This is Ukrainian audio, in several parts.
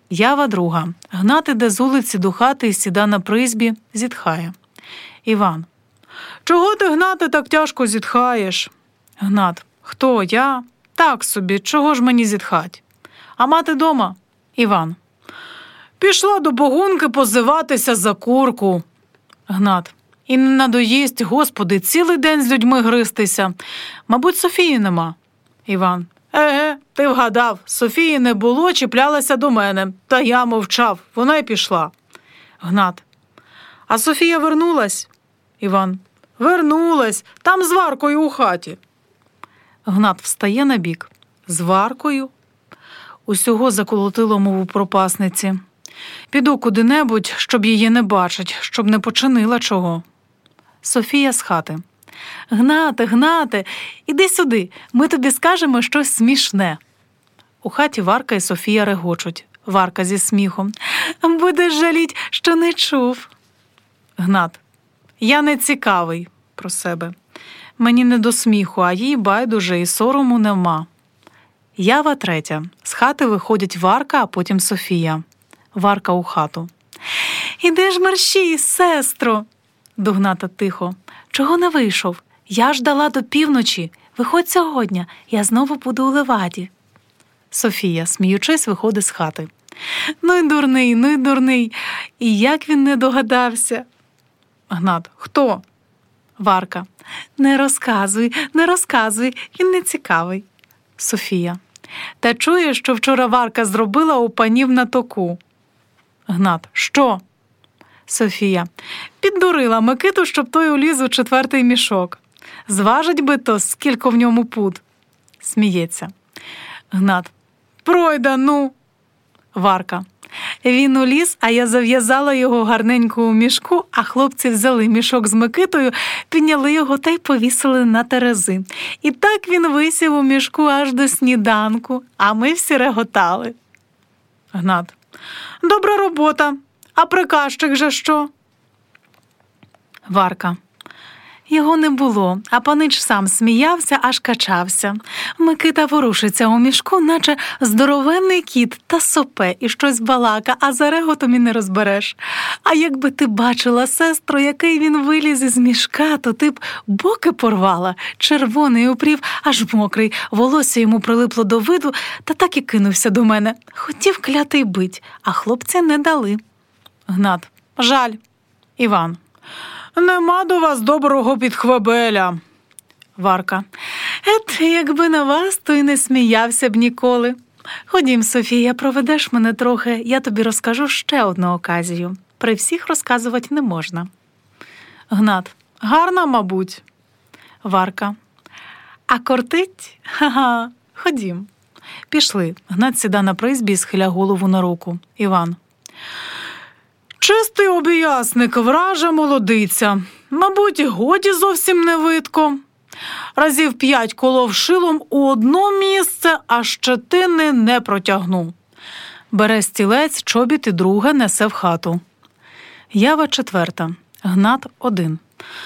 Ява друга. Гнат іде з вулиці до хати і сіда на призьбі, зітхає. Іван. Чого ти, Гнате, так тяжко зітхаєш? Гнат. Хто, я? Так собі, чого ж мені зітхать? А мати дома? Іван. Пішла до Богунки позиватися за курку. Гнат. І не надоїсть, Господи, цілий день з людьми гристися. Мабуть, Софії нема. Іван. Еге, ти вгадав. Софії не було, чіплялася до мене. Та я мовчав, вона й пішла. Гнат. А Софія вернулась? Іван. Вернулась, там з Варкою у хаті. Гнат встає на бік. З Варкою? Усього заколотило, мов у пропасниці. Піду куди-небудь, щоб її не бачить, щоб не починила чого. Софія з хати. Гнате, Гнате, іди сюди, ми тобі скажемо щось смішне. У хаті Варка і Софія регочуть. Варка зі сміхом. Будеш жаліть, що не чув. Гнат. Я не цікавий про себе. Мені не до сміху, а їй байдуже і сорому нема. Ява третя. З хати виходять Варка, а потім Софія. Варка у хату. Іди ж мерщій, сестро. До Гната тихо. Чого не вийшов? Я ж дала до півночі. Виходь сьогодні, я знову буду у Леваді. Софія, сміючись, виходить з хати. Ну й дурний. І як він не догадався? Гнат. Хто? Варка. Не розказуй, він не цікавий. Софія. Та чуєш, що вчора Варка зробила у панів на току? Гнат. Що? Софія. Піддурила Микиту, щоб той уліз у 4-й мішок. Зважить би то, скільки в ньому пуд. Сміється. Гнат. Пройда, ну. Варка. Він уліз, а я зав'язала його гарненько у мішку, а хлопці взяли мішок з Микитою, підняли його та й повісили на терези. І так він висів у мішку аж до сніданку, а ми всі реготали. Гнат. Добра робота. А приказчик же що? Варка. Його не було, а панич сам сміявся, аж качався. Микита ворушиться у мішку, наче здоровенний кіт, та сопе і щось балака, а за реготом і не розбереш. А якби ти бачила, сестру, який він виліз із мішка, то ти б боки порвала. Червоний упрів, аж мокрий, волосся йому прилипло до виду, та так і кинувся до мене. Хотів клятий бить, а хлопці не дали. Гнат. Жаль. Іван. Нема до вас доброго підхвебеля. Варка. Якби на вас, то й не сміявся б ніколи. Ходім, Софія, проведеш мене трохи, я тобі розкажу ще одну оказію. При всіх розказувати не можна. Гнат. Гарна, мабуть. Варка. А кортить? Ха-ха. Ходім. Пішли. Гнат сіда на призьбі і схиля голову на руку. Іван. Чистий обіясник, вража молодиця. Мабуть, годі зовсім не видко. Разів 5 колов шилом у одно місце, а щетини не протягну. Бере стілець, чобіт і друге несе в хату. Ява 4. Гнат 1.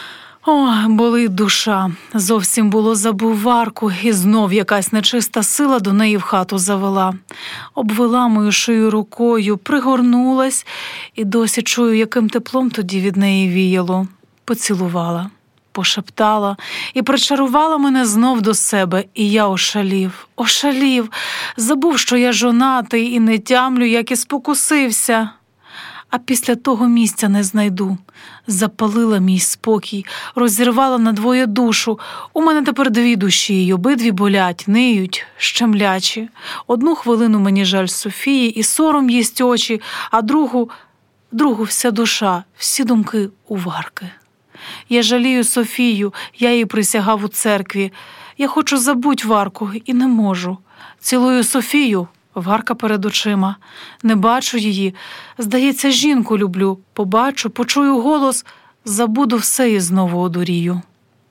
Болить душа. Зовсім було забув Варку, і знов якась нечиста сила до неї в хату завела. Обвела мою шию рукою, пригорнулась, і досі чую, яким теплом тоді від неї віяло. Поцілувала, пошептала і причарувала мене знов до себе, і я ошалів, забув, що я жонатий і не тямлю, як і спокусився. А після того місця не знайду. Запалила мій спокій, розірвала надвоє душу. У мене тепер 2 душі, й обидві болять, ниють, щемлячі. Одну хвилину мені жаль Софії, і сором їсть очі, а другу вся душа, всі думки у Варки. Я жалію Софію, я їй присягав у церкві. Я хочу забуть Варку і не можу. Цілую Софію. Варка перед очима. Не бачу її. Здається, жінку люблю. Побачу, почую голос, забуду все і знову одурію.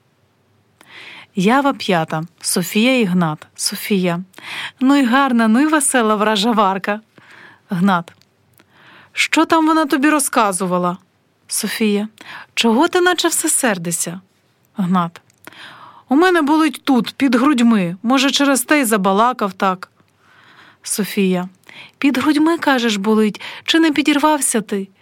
Ява 5. Софія і Гнат. Софія. Ну й гарна, ну й весела вража Варка. Гнат. Що там вона тобі розказувала? Софія. Чого ти наче все сердишся? Гнат. У мене болить тут, під грудьми. Може, через те й забалакав так. Софія. Під грудьми, кажеш, болить, чи не підірвався ти?